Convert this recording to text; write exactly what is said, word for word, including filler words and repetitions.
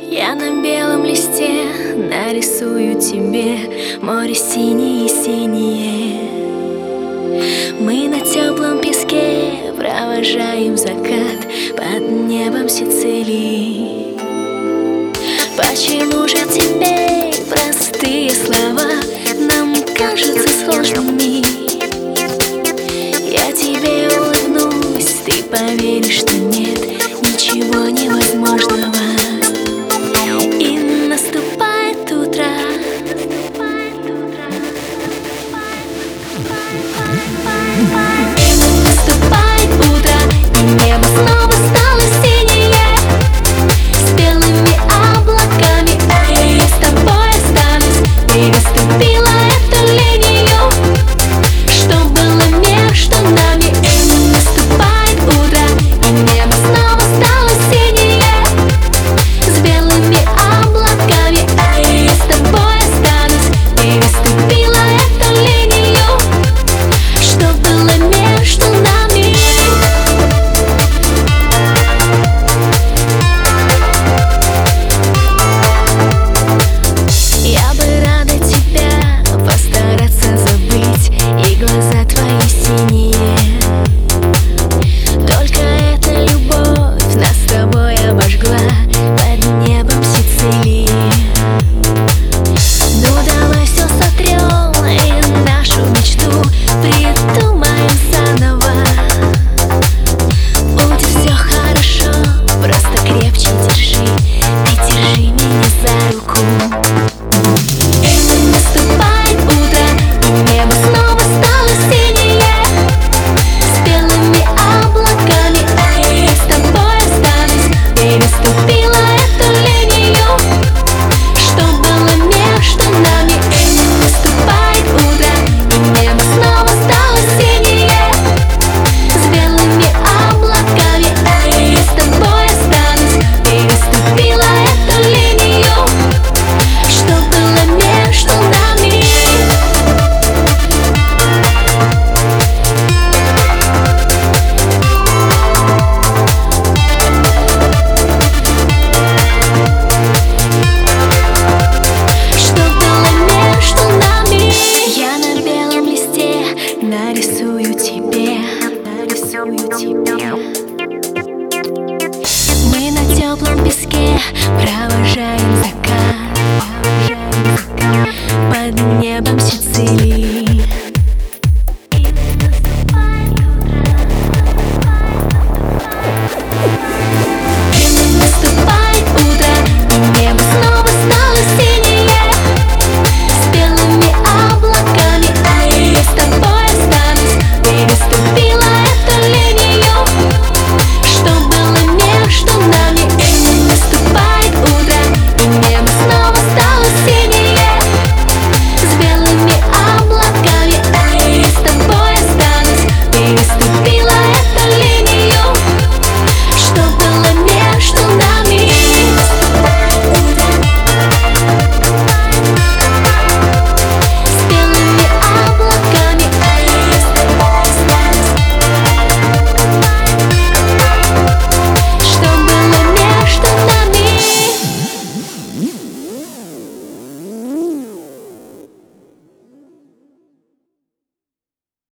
Я на белом листе нарисую тебе море синее-синее. Мы на теплом песке провожаем закат под небом Сицилии. Почему же теперь простые слова нам кажутся сложными? Я тебе улыбнусь, ты поверишь, что нет ничего невозможного. И наступает утро. Наступает утро, и небо снова стало синее, с белыми облаками. И с тобой останусь. Переступила эту линию, что было между нами. И наступает утро, и небо снова стало синее, с белыми облаками. И с тобой останусь. Переступила эту линию, что было между нами. Я бы рада тебя постараться забыть, и глаза твои синие. Только эта любовь нас с тобой обожгла под небом Сицилии. Ну давай все сотрем и нашу мечту придумаем заново. Будет все хорошо, просто крепче держи, ты держи меня за руку. И наступает утро, и небо снова стало синее, с белыми облаками. И с тобой останусь. Переступила эту линию, что было между нами. И наступает утро, и небо снова стало синее, с белыми облаками. И с тобой останусь. Переступила эту линию, что было между нами. Что было между нами. Я на белом листе нарисую тебе, нарисую тебе. Мы на теплом песке провожаем закат